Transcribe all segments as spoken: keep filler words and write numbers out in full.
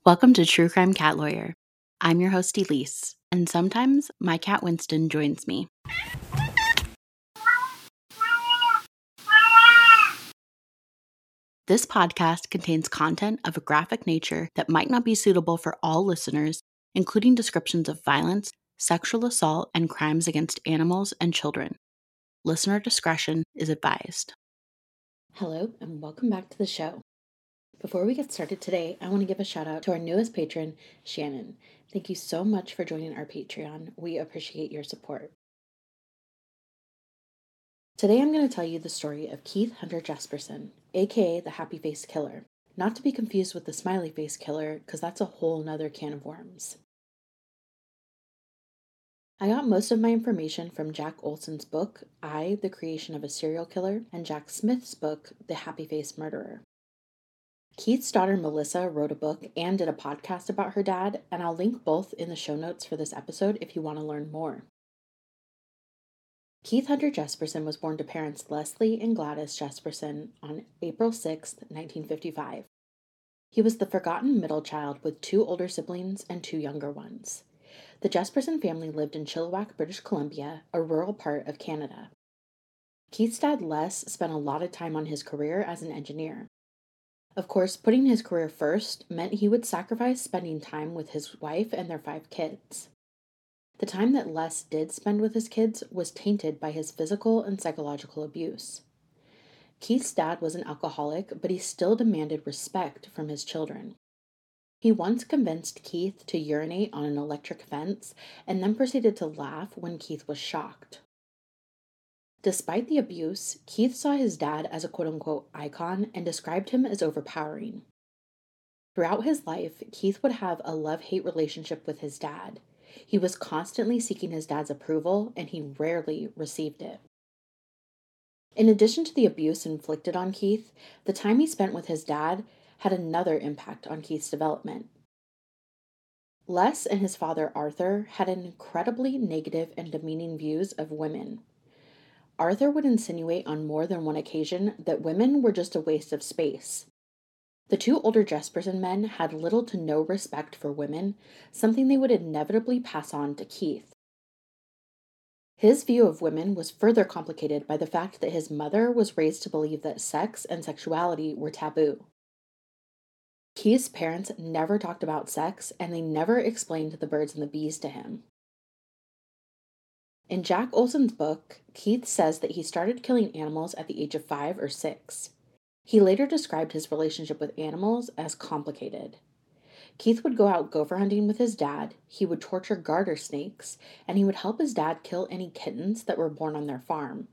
Welcome to True Crime Cat Lawyer. I'm your host, Elise, and sometimes my cat Winston joins me. This podcast contains content of a graphic nature that might not be suitable for all listeners, including descriptions of violence, sexual assault, and crimes against animals and children. Listener discretion is advised. Hello, and welcome back to the show. Before we get started today, I want to give a shout out to our newest patron, Shannon. Thank you so much for joining our Patreon. We appreciate your support. Today I'm going to tell you the story of Keith Hunter Jesperson, aka the Happy Face Killer. Not to be confused with the Smiley Face Killer, because that's a whole nother can of worms. I got most of my information from Jack Olson's book, I, The Creation of a Serial Killer, and Jack Smith's book, The Happy Face Murderer. Keith's daughter Melissa wrote a book and did a podcast about her dad, and I'll link both in the show notes for this episode if you want to learn more. Keith Hunter Jesperson was born to parents Leslie and Gladys Jesperson on April sixth, nineteen fifty-five. He was the forgotten middle child with two older siblings and two younger ones. The Jesperson family lived in Chilliwack, British Columbia, a rural part of Canada. Keith's dad Les spent a lot of time on his career as an engineer. Of course, putting his career first meant he would sacrifice spending time with his wife and their five kids. The time that Les did spend with his kids was tainted by his physical and psychological abuse. Keith's dad was an alcoholic, but he still demanded respect from his children. He once convinced Keith to urinate on an electric fence and then proceeded to laugh when Keith was shocked. Despite the abuse, Keith saw his dad as a quote-unquote icon and described him as overpowering. Throughout his life, Keith would have a love-hate relationship with his dad. He was constantly seeking his dad's approval, and he rarely received it. In addition to the abuse inflicted on Keith, the time he spent with his dad had another impact on Keith's development. Les and his father Arthur had incredibly negative and demeaning views of women. Arthur would insinuate on more than one occasion that women were just a waste of space. The two older Jesperson men had little to no respect for women, something they would inevitably pass on to Keith. His view of women was further complicated by the fact that his mother was raised to believe that sex and sexuality were taboo. Keith's parents never talked about sex, and they never explained the birds and the bees to him. In Jack Olson's book, Keith says that he started killing animals at the age of five or six. He later described his relationship with animals as complicated. Keith would go out gopher hunting with his dad, he would torture garter snakes, and he would help his dad kill any kittens that were born on their farm.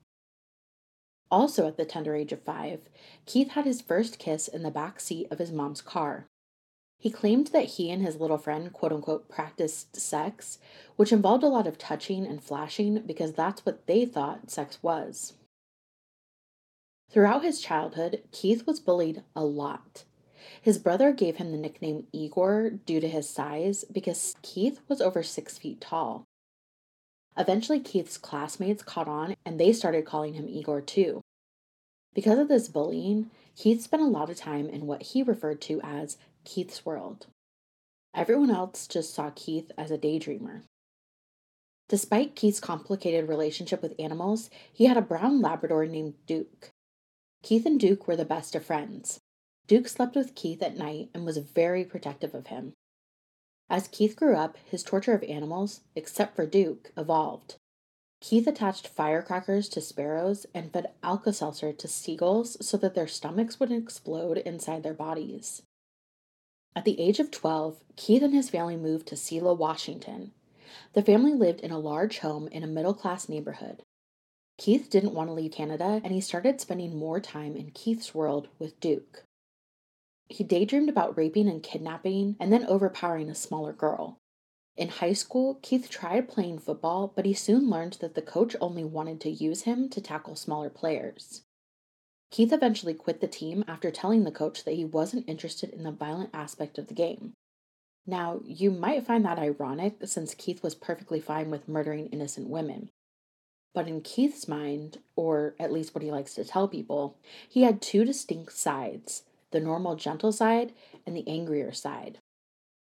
Also at the tender age of five, Keith had his first kiss in the back seat of his mom's car. He claimed that he and his little friend quote-unquote practiced sex, which involved a lot of touching and flashing because that's what they thought sex was. Throughout his childhood, Keith was bullied a lot. His brother gave him the nickname Igor due to his size because Keith was over six feet tall. Eventually, Keith's classmates caught on and they started calling him Igor too. Because of this bullying, Keith spent a lot of time in what he referred to as Keith's world. Everyone else just saw Keith as a daydreamer. Despite Keith's complicated relationship with animals, he had a brown Labrador named Duke. Keith and Duke were the best of friends. Duke slept with Keith at night and was very protective of him. As Keith grew up, his torture of animals, except for Duke, evolved. Keith attached firecrackers to sparrows and fed Alka-Seltzer to seagulls so that their stomachs would explode inside their bodies. At the age of twelve, Keith and his family moved to Selah, Washington. The family lived in a large home in a middle-class neighborhood. Keith didn't want to leave Canada, and he started spending more time in Keith's world with Duke. He daydreamed about raping and kidnapping, and then overpowering a smaller girl. In high school, Keith tried playing football, but he soon learned that the coach only wanted to use him to tackle smaller players. Keith eventually quit the team after telling the coach that he wasn't interested in the violent aspect of the game. Now, you might find that ironic since Keith was perfectly fine with murdering innocent women. But in Keith's mind, or at least what he likes to tell people, he had two distinct sides, the normal gentle side and the angrier side.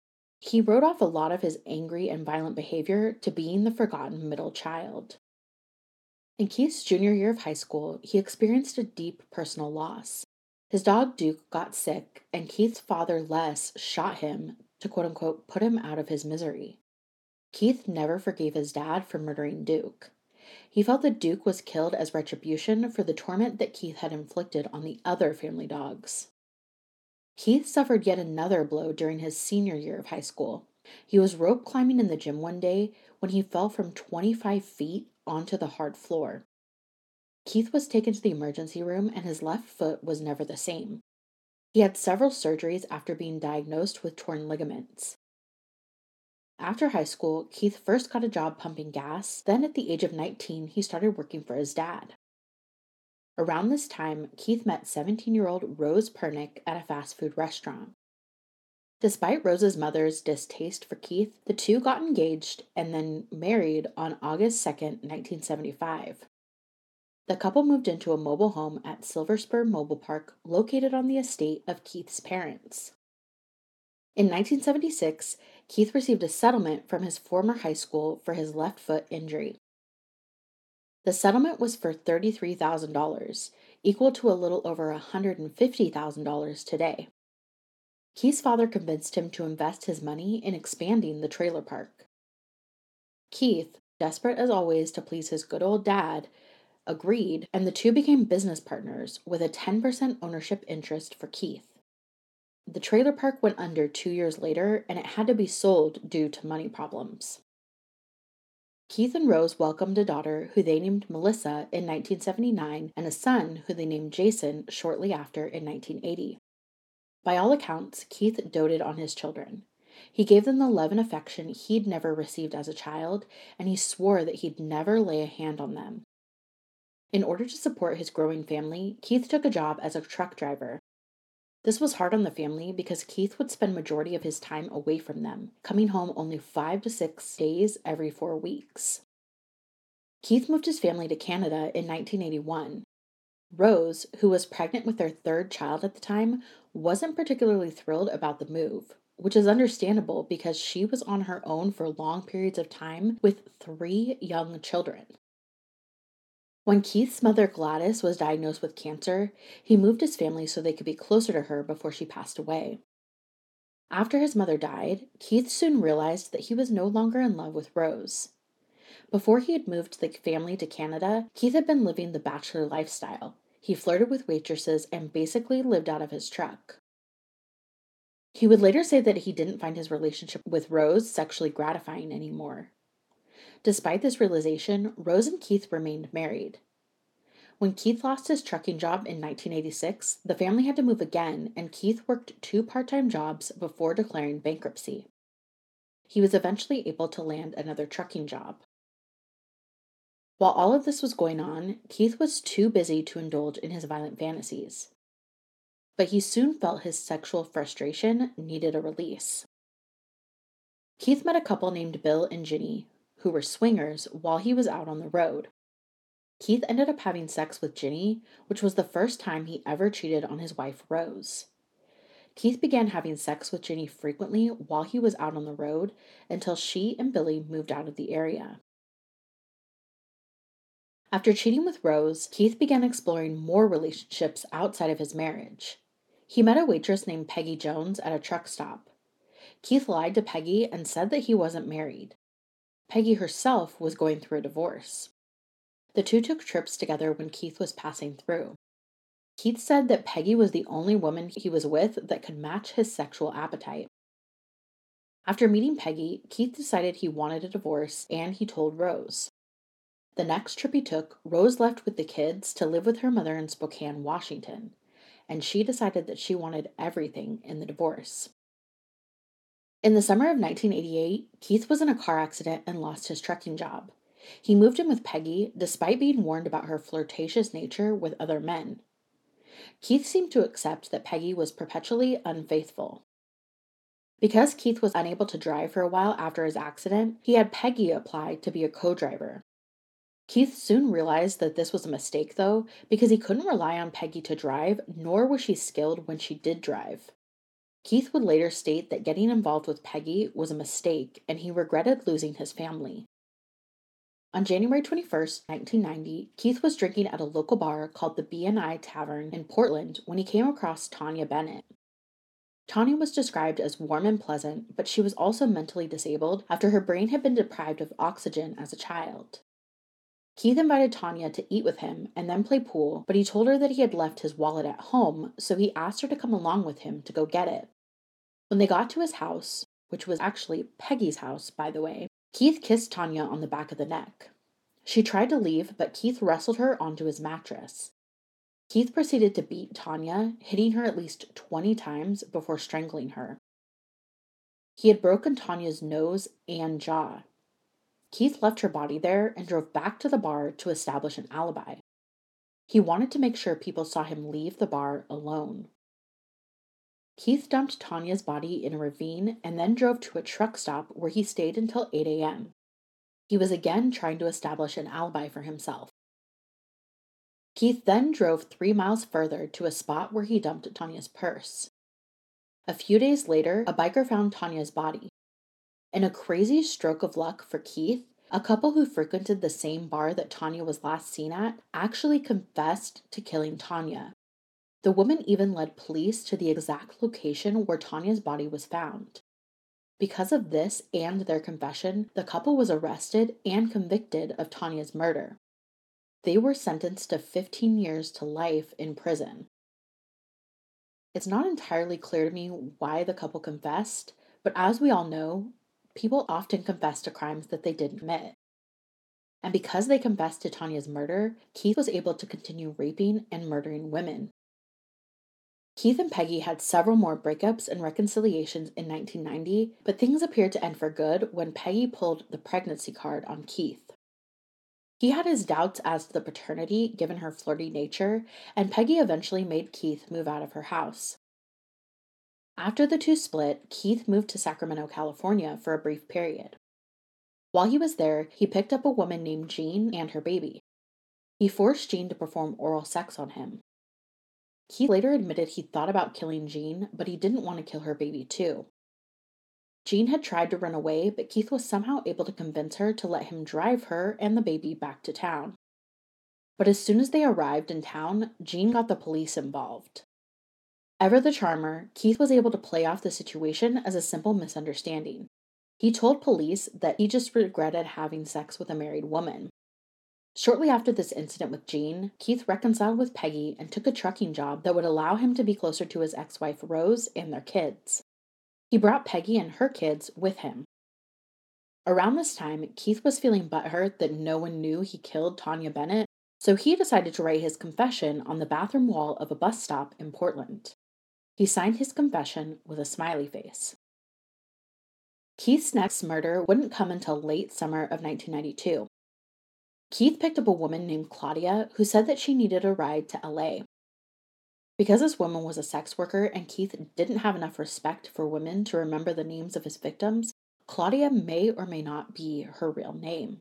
He wrote off a lot of his angry and violent behavior to being the forgotten middle child. In Keith's junior year of high school, he experienced a deep personal loss. His dog Duke got sick, and Keith's father Les shot him to quote unquote put him out of his misery. Keith never forgave his dad for murdering Duke. He felt that Duke was killed as retribution for the torment that Keith had inflicted on the other family dogs. Keith suffered yet another blow during his senior year of high school. He was rope climbing in the gym one day when he fell from twenty-five feet onto the hard floor. Keith was taken to the emergency room and his left foot was never the same. He had several surgeries after being diagnosed with torn ligaments. After high school, Keith first got a job pumping gas, then at the age of nineteen, he started working for his dad. Around this time, Keith met seventeen-year-old Rose Pernick at a fast food restaurant. Despite Rose's mother's distaste for Keith, the two got engaged and then married on August second, nineteen seventy-five. The couple moved into a mobile home at Silver Spur Mobile Park located on the estate of Keith's parents. In nineteen seventy-six, Keith received a settlement from his former high school for his left foot injury. The settlement was for thirty-three thousand dollars, equal to a little over one hundred fifty thousand dollars today. Keith's father convinced him to invest his money in expanding the trailer park. Keith, desperate as always to please his good old dad, agreed, and the two became business partners with a ten percent ownership interest for Keith. The trailer park went under two years later, and it had to be sold due to money problems. Keith and Rose welcomed a daughter who they named Melissa in nineteen seventy-nine and a son who they named Jason shortly after in nineteen eighty. By all accounts, Keith doted on his children. He gave them the love and affection he'd never received as a child, and he swore that he'd never lay a hand on them. In order to support his growing family, Keith took a job as a truck driver. This was hard on the family because Keith would spend majority of his time away from them, coming home only five to six days every four weeks. Keith moved his family to Canada in nineteen eighty-one. Rose, who was pregnant with their third child at the time, wasn't particularly thrilled about the move, which is understandable because she was on her own for long periods of time with three young children. When Keith's mother Gladys was diagnosed with cancer, he moved his family so they could be closer to her before she passed away. After his mother died, Keith soon realized that he was no longer in love with Rose. Before he had moved the family to Canada, Keith had been living the bachelor lifestyle. He flirted with waitresses and basically lived out of his truck. He would later say that he didn't find his relationship with Rose sexually gratifying anymore. Despite this realization, Rose and Keith remained married. When Keith lost his trucking job in nineteen eighty-six, the family had to move again, and Keith worked two part-time jobs before declaring bankruptcy. He was eventually able to land another trucking job. While all of this was going on, Keith was too busy to indulge in his violent fantasies. But he soon felt his sexual frustration needed a release. Keith met a couple named Bill and Ginny, who were swingers, while he was out on the road. Keith ended up having sex with Ginny, which was the first time he ever cheated on his wife, Rose. Keith began having sex with Ginny frequently while he was out on the road until she and Billy moved out of the area. After cheating with Rose, Keith began exploring more relationships outside of his marriage. He met a waitress named Peggy Jones at a truck stop. Keith lied to Peggy and said that he wasn't married. Peggy herself was going through a divorce. The two took trips together when Keith was passing through. Keith said that Peggy was the only woman he was with that could match his sexual appetite. After meeting Peggy, Keith decided he wanted a divorce, and he told Rose. The next trip he took, Rose left with the kids to live with her mother in Spokane, Washington, and she decided that she wanted everything in the divorce. In the summer of nineteen eighty-eight, Keith was in a car accident and lost his trucking job. He moved in with Peggy, despite being warned about her flirtatious nature with other men. Keith seemed to accept that Peggy was perpetually unfaithful. Because Keith was unable to drive for a while after his accident, he had Peggy apply to be a co-driver. Keith soon realized that this was a mistake, though, because he couldn't rely on Peggy to drive, nor was she skilled when she did drive. Keith would later state that getting involved with Peggy was a mistake and he regretted losing his family. On January twenty-first, nineteen ninety, Keith was drinking at a local bar called the B and I Tavern in Portland when he came across Tanya Bennett. Tanya was described as warm and pleasant, but she was also mentally disabled after her brain had been deprived of oxygen as a child. Keith invited Tanya to eat with him and then play pool, but he told her that he had left his wallet at home, so he asked her to come along with him to go get it. When they got to his house, which was actually Peggy's house, by the way, Keith kissed Tanya on the back of the neck. She tried to leave, but Keith wrestled her onto his mattress. Keith proceeded to beat Tanya, hitting her at least twenty times before strangling her. He had broken Tanya's nose and jaw. Keith left her body there and drove back to the bar to establish an alibi. He wanted to make sure people saw him leave the bar alone. Keith dumped Tanya's body in a ravine and then drove to a truck stop where he stayed until eight a.m. He was again trying to establish an alibi for himself. Keith then drove three miles further to a spot where he dumped Tanya's purse. A few days later, a biker found Tanya's body. In a crazy stroke of luck for Keith, a couple who frequented the same bar that Tanya was last seen at actually confessed to killing Tanya. The woman even led police to the exact location where Tanya's body was found. Because of this and their confession, the couple was arrested and convicted of Tanya's murder. They were sentenced to fifteen years to life in prison. It's not entirely clear to me why the couple confessed, but as we all know, people often confess to crimes that they didn't commit. And because they confessed to Tanya's murder, Keith was able to continue raping and murdering women. Keith and Peggy had several more breakups and reconciliations in nineteen ninety, but things appeared to end for good when Peggy pulled the pregnancy card on Keith. He had his doubts as to the paternity given her flirty nature, and Peggy eventually made Keith move out of her house. After the two split, Keith moved to Sacramento, California for a brief period. While he was there, he picked up a woman named Jean and her baby. He forced Jean to perform oral sex on him. Keith later admitted he thought about killing Jean, but he didn't want to kill her baby too. Jean had tried to run away, but Keith was somehow able to convince her to let him drive her and the baby back to town. But as soon as they arrived in town, Jean got the police involved. Ever the charmer, Keith was able to play off the situation as a simple misunderstanding. He told police that he just regretted having sex with a married woman. Shortly after this incident with Jean, Keith reconciled with Peggy and took a trucking job that would allow him to be closer to his ex-wife Rose and their kids. He brought Peggy and her kids with him. Around this time, Keith was feeling butthurt that no one knew he killed Tanya Bennett, so he decided to write his confession on the bathroom wall of a bus stop in Portland. He signed his confession with a smiley face. Keith's next murder wouldn't come until late summer of nineteen ninety-two. Keith picked up a woman named Claudia who said that she needed a ride to L A. Because this woman was a sex worker and Keith didn't have enough respect for women to remember the names of his victims, Claudia may or may not be her real name.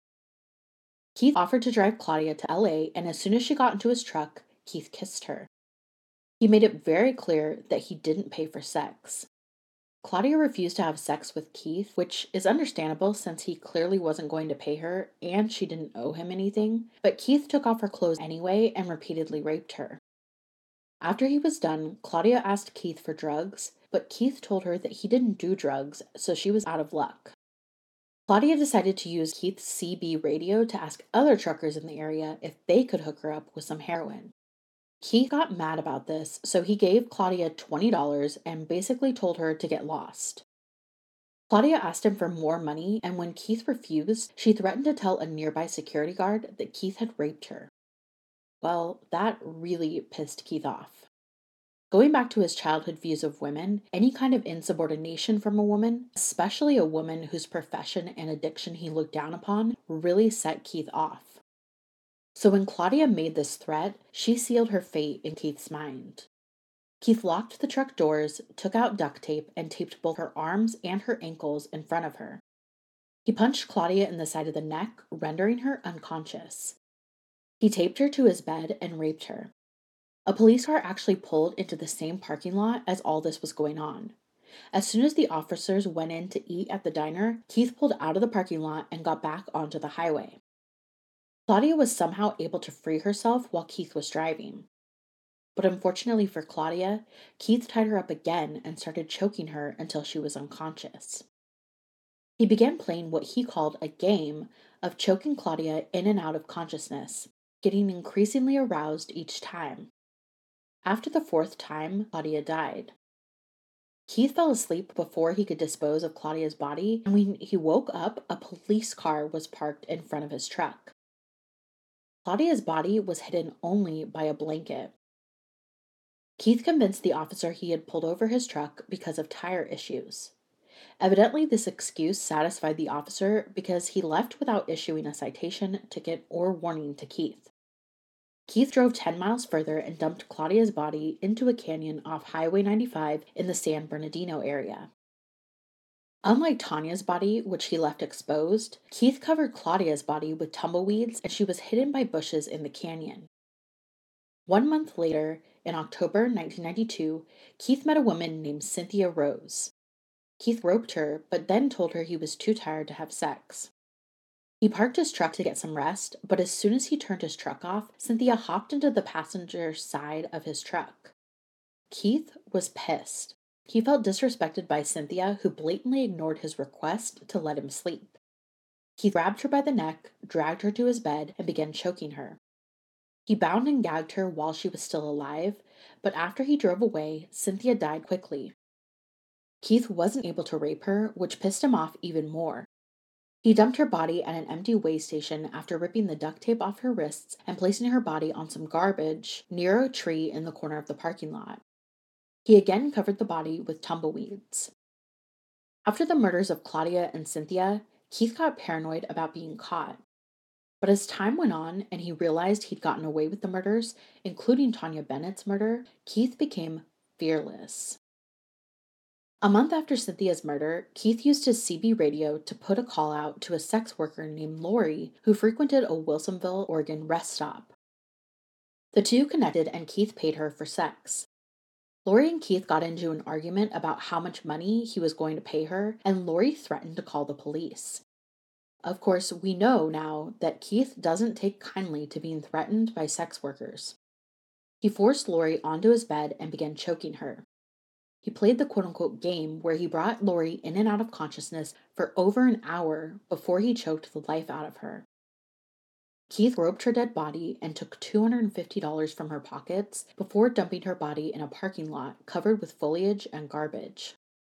Keith offered to drive Claudia to L A, and as soon as she got into his truck, Keith kissed her. He made it very clear that he didn't pay for sex. Claudia refused to have sex with Keith, which is understandable since he clearly wasn't going to pay her and she didn't owe him anything, but Keith took off her clothes anyway and repeatedly raped her. After he was done, Claudia asked Keith for drugs, but Keith told her that he didn't do drugs, so she was out of luck. Claudia decided to use Keith's C B radio to ask other truckers in the area if they could hook her up with some heroin. Keith got mad about this, so he gave Claudia twenty dollars and basically told her to get lost. Claudia asked him for more money, and when Keith refused, she threatened to tell a nearby security guard that Keith had raped her. Well, that really pissed Keith off. Going back to his childhood views of women, any kind of insubordination from a woman, especially a woman whose profession and addiction he looked down upon, really set Keith off. So when Claudia made this threat, she sealed her fate in Keith's mind. Keith locked the truck doors, took out duct tape, and taped both her arms and her ankles in front of her. He punched Claudia in the side of the neck, rendering her unconscious. He taped her to his bed and raped her. A police car actually pulled into the same parking lot as all this was going on. As soon as the officers went in to eat at the diner, Keith pulled out of the parking lot and got back onto the highway. Claudia was somehow able to free herself while Keith was driving. But unfortunately for Claudia, Keith tied her up again and started choking her until she was unconscious. He began playing what he called a game of choking Claudia in and out of consciousness, getting increasingly aroused each time. After the fourth time, Claudia died. Keith fell asleep before he could dispose of Claudia's body, and when he woke up, a police car was parked in front of his truck. Claudia's body was hidden only by a blanket. Keith convinced the officer he had pulled over his truck because of tire issues. Evidently, this excuse satisfied the officer because he left without issuing a citation, ticket, or warning to Keith. Keith drove ten miles further and dumped Claudia's body into a canyon off Highway ninety-five in the San Bernardino area. Unlike Tanya's body, which he left exposed, Keith covered Claudia's body with tumbleweeds and she was hidden by bushes in the canyon. One month later, in October nineteen ninety-two, Keith met a woman named Cynthia Rose. Keith roped her, but then told her he was too tired to have sex. He parked his truck to get some rest, but as soon as he turned his truck off, Cynthia hopped into the passenger side of his truck. Keith was pissed. He felt disrespected by Cynthia, who blatantly ignored his request to let him sleep. He grabbed her by the neck, dragged her to his bed, and began choking her. He bound and gagged her while she was still alive, but after he drove away, Cynthia died quickly. Keith wasn't able to rape her, which pissed him off even more. He dumped her body at an empty way station after ripping the duct tape off her wrists and placing her body on some garbage near a tree in the corner of the parking lot. He again covered the body with tumbleweeds. After the murders of Claudia and Cynthia, Keith got paranoid about being caught. But as time went on and he realized he'd gotten away with the murders, including Tanya Bennett's murder, Keith became fearless. A month after Cynthia's murder, Keith used his C B radio to put a call out to a sex worker named Lori who frequented a Wilsonville, Oregon rest stop. The two connected and Keith paid her for sex. Lori and Keith got into an argument about how much money he was going to pay her, and Lori threatened to call the police. Of course, we know now that Keith doesn't take kindly to being threatened by sex workers. He forced Lori onto his bed and began choking her. He played the quote-unquote game where he brought Lori in and out of consciousness for over an hour before he choked the life out of her. Keith roped her dead body and took two hundred fifty dollars from her pockets before dumping her body in a parking lot covered with foliage and garbage.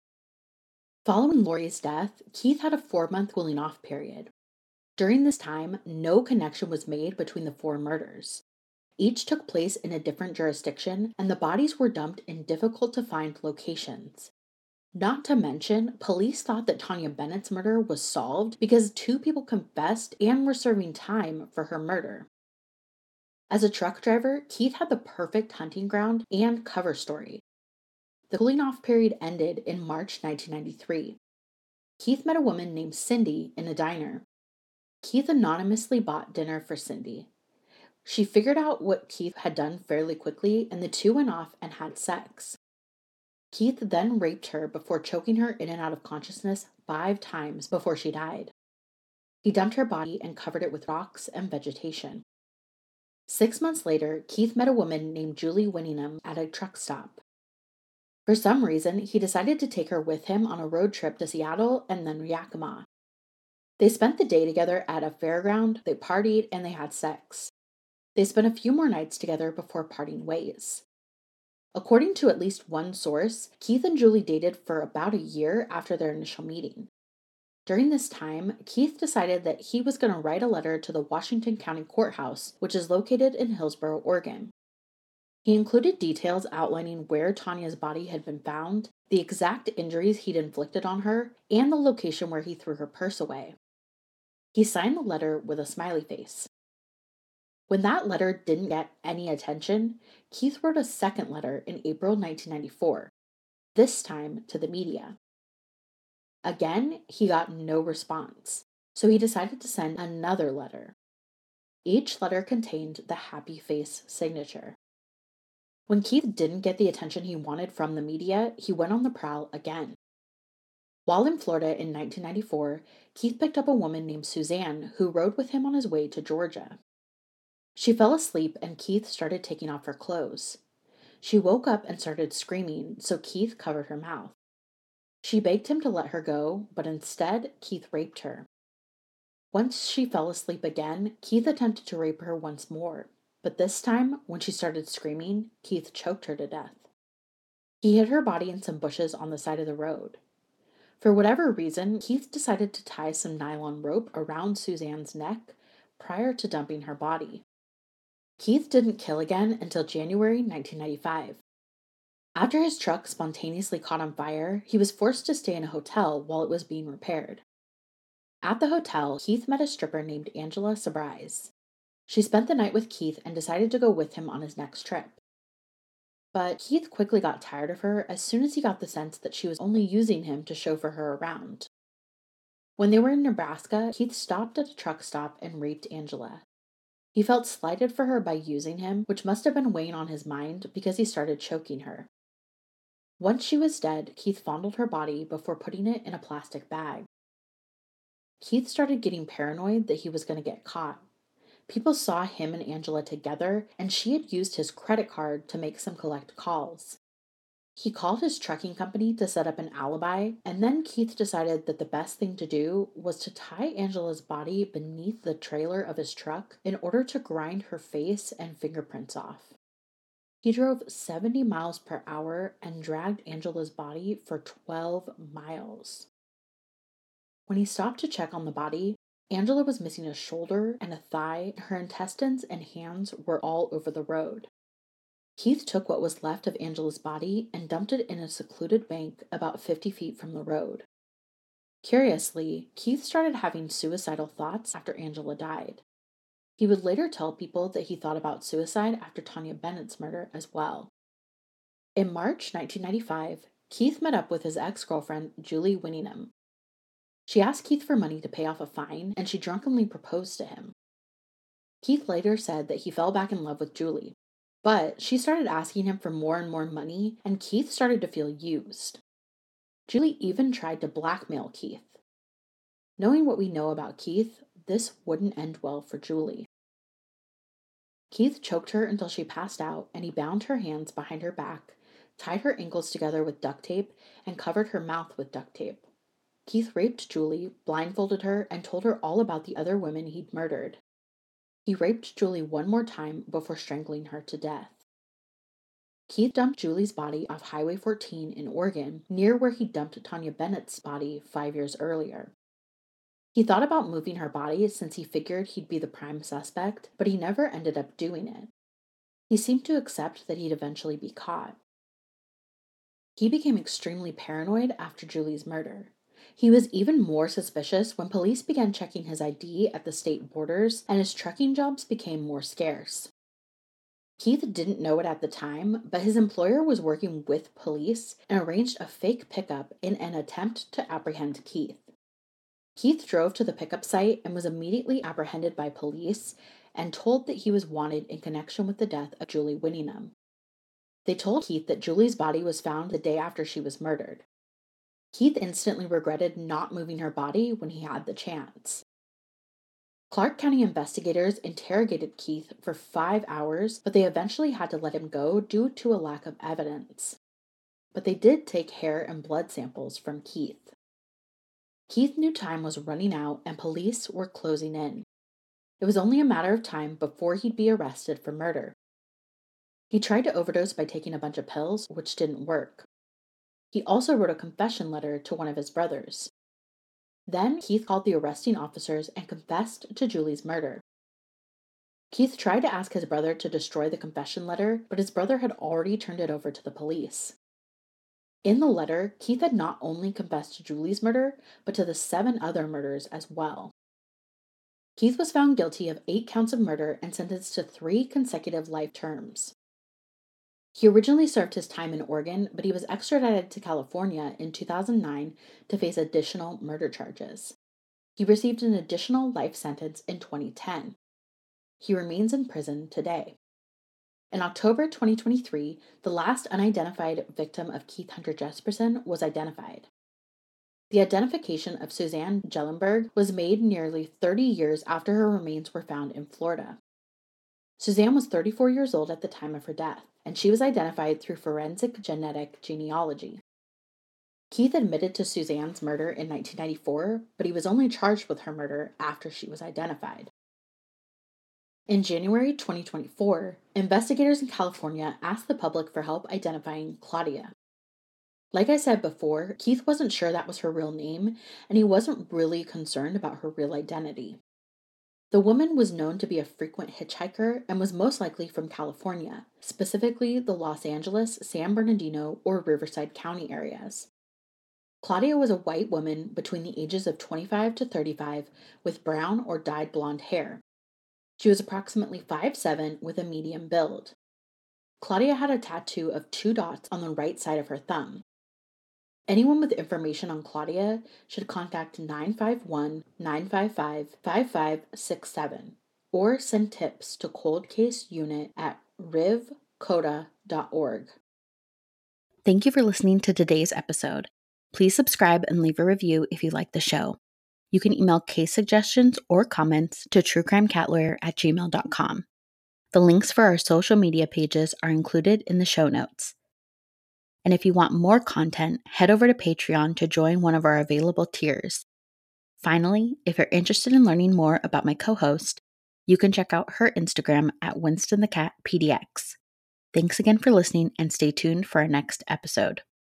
Following Lori's death, Keith had a four-month cooling-off period. During this time, no connection was made between the four murders. Each took place in a different jurisdiction, and the bodies were dumped in difficult-to-find locations. Not to mention, police thought that Tanya Bennett's murder was solved because two people confessed and were serving time for her murder. As a truck driver, Keith had the perfect hunting ground and cover story. The cooling-off period ended in March nineteen ninety-three. Keith met a woman named Cindy in a diner. Keith anonymously bought dinner for Cindy. She figured out what Keith had done fairly quickly, and the two went off and had sex. Keith then raped her before choking her in and out of consciousness five times before she died. He dumped her body and covered it with rocks and vegetation. Six months later, Keith met a woman named Julie Winningham at a truck stop. For some reason, he decided to take her with him on a road trip to Seattle and then Yakima. They spent the day together at a fairground, they partied, and they had sex. They spent a few more nights together before parting ways. According to at least one source, Keith and Julie dated for about a year after their initial meeting. During this time, Keith decided that he was going to write a letter to the Washington County Courthouse, which is located in Hillsboro, Oregon. He included details outlining where Tanya's body had been found, the exact injuries he'd inflicted on her, and the location where he threw her purse away. He signed the letter with a smiley face. When that letter didn't get any attention, Keith wrote a second letter in April nineteen ninety-four, this time to the media. Again, he got no response, so he decided to send another letter. Each letter contained the happy face signature. When Keith didn't get the attention he wanted from the media, he went on the prowl again. While in Florida in nineteen ninety-four, Keith picked up a woman named Suzanne who rode with him on his way to Georgia. She fell asleep and Keith started taking off her clothes. She woke up and started screaming, so Keith covered her mouth. She begged him to let her go, but instead, Keith raped her. Once she fell asleep again, Keith attempted to rape her once more, but this time, when she started screaming, Keith choked her to death. He hid her body in some bushes on the side of the road. For whatever reason, Keith decided to tie some nylon rope around Suzanne's neck prior to dumping her body. Keith didn't kill again until January nineteen ninety-five. After his truck spontaneously caught on fire, he was forced to stay in a hotel while it was being repaired. At the hotel, Keith met a stripper named Angela Sobrise. She spent the night with Keith and decided to go with him on his next trip. But Keith quickly got tired of her as soon as he got the sense that she was only using him to chauffeur her around. When they were in Nebraska, Keith stopped at a truck stop and raped Angela. He felt slighted for her by using him, which must have been weighing on his mind because he started choking her. Once she was dead, Keith fondled her body before putting it in a plastic bag. Keith started getting paranoid that he was going to get caught. People saw him and Angela together, and she had used his credit card to make some collect calls. He called his trucking company to set up an alibi, and then Keith decided that the best thing to do was to tie Angela's body beneath the trailer of his truck in order to grind her face and fingerprints off. He drove seventy miles per hour and dragged Angela's body for twelve miles. When he stopped to check on the body, Angela was missing a shoulder and a thigh, and her intestines and hands were all over the road. Keith took what was left of Angela's body and dumped it in a secluded bank about fifty feet from the road. Curiously, Keith started having suicidal thoughts after Angela died. He would later tell people that he thought about suicide after Tanya Bennett's murder as well. In March nineteen ninety-five, Keith met up with his ex-girlfriend, Julie Winningham. She asked Keith for money to pay off a fine, and she drunkenly proposed to him. Keith later said that he fell back in love with Julie, but she started asking him for more and more money, and Keith started to feel used. Julie even tried to blackmail Keith. Knowing what we know about Keith, this wouldn't end well for Julie. Keith choked her until she passed out, and he bound her hands behind her back, tied her ankles together with duct tape, and covered her mouth with duct tape. Keith raped Julie, blindfolded her, and told her all about the other women he'd murdered. He raped Julie one more time before strangling her to death. Keith dumped Julie's body off Highway fourteen in Oregon, near where he dumped Tanya Bennett's body five years earlier. He thought about moving her body since he figured he'd be the prime suspect, but he never ended up doing it. He seemed to accept that he'd eventually be caught. He became extremely paranoid after Julie's murder. He was even more suspicious when police began checking his I D at the state borders and his trucking jobs became more scarce. Keith didn't know it at the time, but his employer was working with police and arranged a fake pickup in an attempt to apprehend Keith. Keith drove to the pickup site and was immediately apprehended by police and told that he was wanted in connection with the death of Julie Winningham. They told Keith that Julie's body was found the day after she was murdered. Keith instantly regretted not moving her body when he had the chance. Clark County investigators interrogated Keith for five hours, but they eventually had to let him go due to a lack of evidence. But they did take hair and blood samples from Keith. Keith knew time was running out and police were closing in. It was only a matter of time before he'd be arrested for murder. He tried to overdose by taking a bunch of pills, which didn't work. He also wrote a confession letter to one of his brothers. Then Keith called the arresting officers and confessed to Julie's murder. Keith tried to ask his brother to destroy the confession letter, but his brother had already turned it over to the police. In the letter, Keith had not only confessed to Julie's murder, but to the seven other murders as well. Keith was found guilty of eight counts of murder and sentenced to three consecutive life terms. He originally served his time in Oregon, but he was extradited to California in two thousand nine to face additional murder charges. He received an additional life sentence in twenty ten. He remains in prison today. In October twenty twenty-three, the last unidentified victim of Keith Hunter Jesperson was identified. The identification of Suzanne Gellenberg was made nearly thirty years after her remains were found in Florida. Suzanne was thirty-four years old at the time of her death, and she was identified through forensic genetic genealogy. Keith admitted to Suzanne's murder in nineteen ninety-four, but he was only charged with her murder after she was identified. In January twenty twenty-four, investigators in California asked the public for help identifying Claudia. Like I said before, Keith wasn't sure that was her real name, and he wasn't really concerned about her real identity. The woman was known to be a frequent hitchhiker and was most likely from California, specifically the Los Angeles, San Bernardino, or Riverside County areas. Claudia was a white woman between the ages of twenty-five to thirty-five with brown or dyed blonde hair. She was approximately five foot seven with a medium build. Claudia had a tattoo of two dots on the right side of her thumb. Anyone with information on Claudia should contact nine five one, nine five five, five five six seven or send tips to cold case unit at riv coda dot org. Thank you for listening to today's episode. Please subscribe and leave a review if you like the show. You can email case suggestions or comments to truecrimecatLawyer at gmail dot com. The links for our social media pages are included in the show notes. And if you want more content, head over to Patreon to join one of our available tiers. Finally, if you're interested in learning more about my co-host, you can check out her Instagram at Winston the Cat P D X. Thanks again for listening and stay tuned for our next episode.